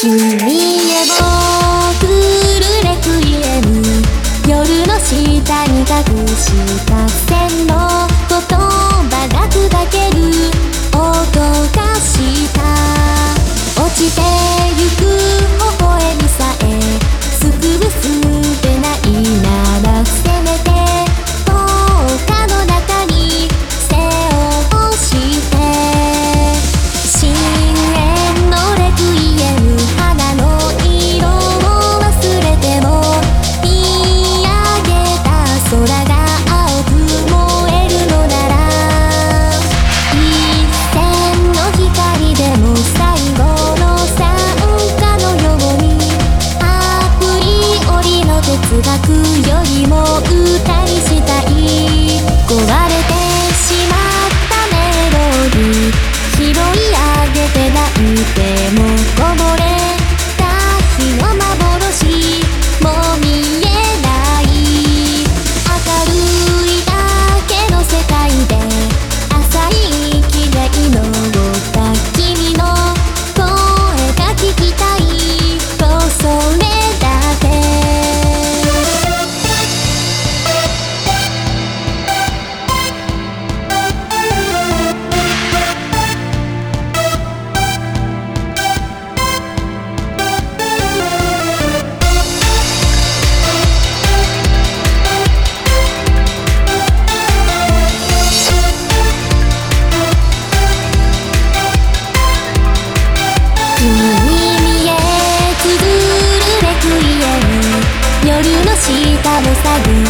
君へ送るレクイエム、夜の下に隠した線の言葉が砕ける音がした。落ちてゆく微笑みさえすくぶすべないなら、せめてどうかの中に背を押して深淵のレクイエム、花の色を忘れても見上げた空が青く燃えるのなら、一線の光でも最後の参加のように、アプリ折りの哲学よりも歌にしたい。壊れてしまったメロディー拾い上げて泣いてもこぼれた日の幻、もう見えない。明るいだけの世界で浅い息で祈った君の声が聞きたいと、それだけ。君に見えつづるレクイエム、夜の下を探る